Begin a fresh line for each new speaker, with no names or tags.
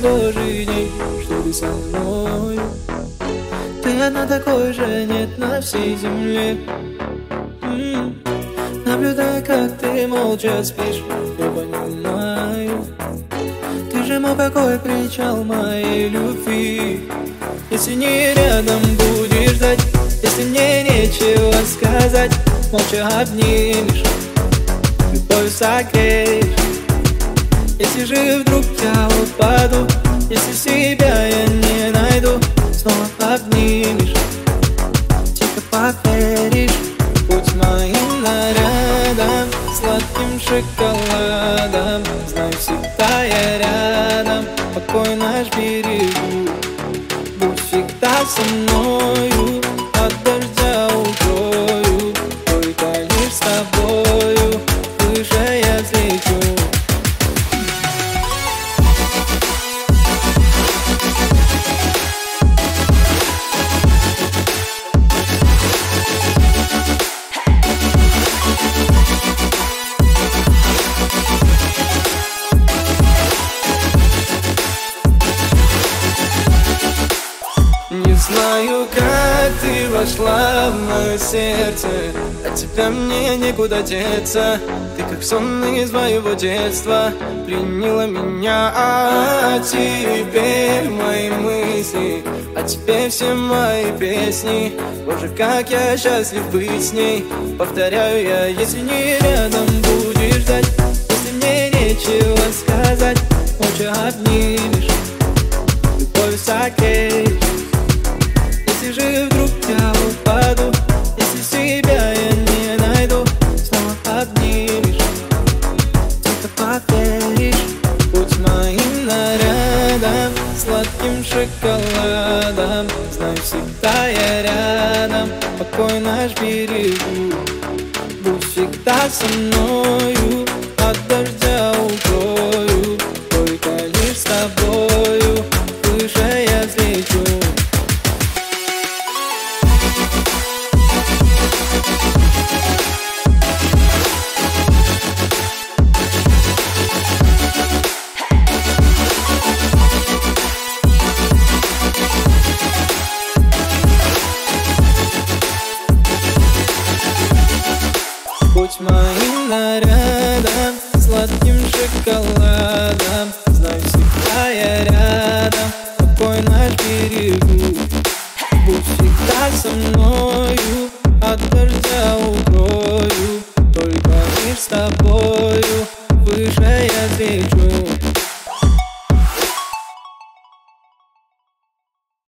божий день, что ты со мной. Ты одна, такой же нет на всей земле. Наблюдая, как ты молча спишь, я понимаю, ты же мой покой, причал моей любви. Если не рядом будешь ждать, если мне нечего сказать, молча обнимешь, любовью согреешь. Если же вдруг я упаду, если себя я не найду, снова обнимешь, тихо поверишь. Будь моим нарядом, сладким шоколадом, знай, всегда я рядом, покой наш берегу. Будь всегда со мною, от дождя укрою, только лишь с тобою выше я взлечу. Не знаю, как ты вошла в мое сердце, от тебя мне некуда деться. Ты как сон из моего детства, пленила меня, а теперь мои мысли, а теперь все мои песни. Боже, как я счастлив быть с ней. Повторяю я, если не рядом будешь ждать, если мне нечего сказать, молча обнимешь, любовью согреешь. Если же вдруг я упаду, если себя я не найду, снова обнимешь, тихо поверишь. Будь моим нарядом, сладким шоколадом, знай, всегда я рядом, покой наш берегу. Будь всегда со мною,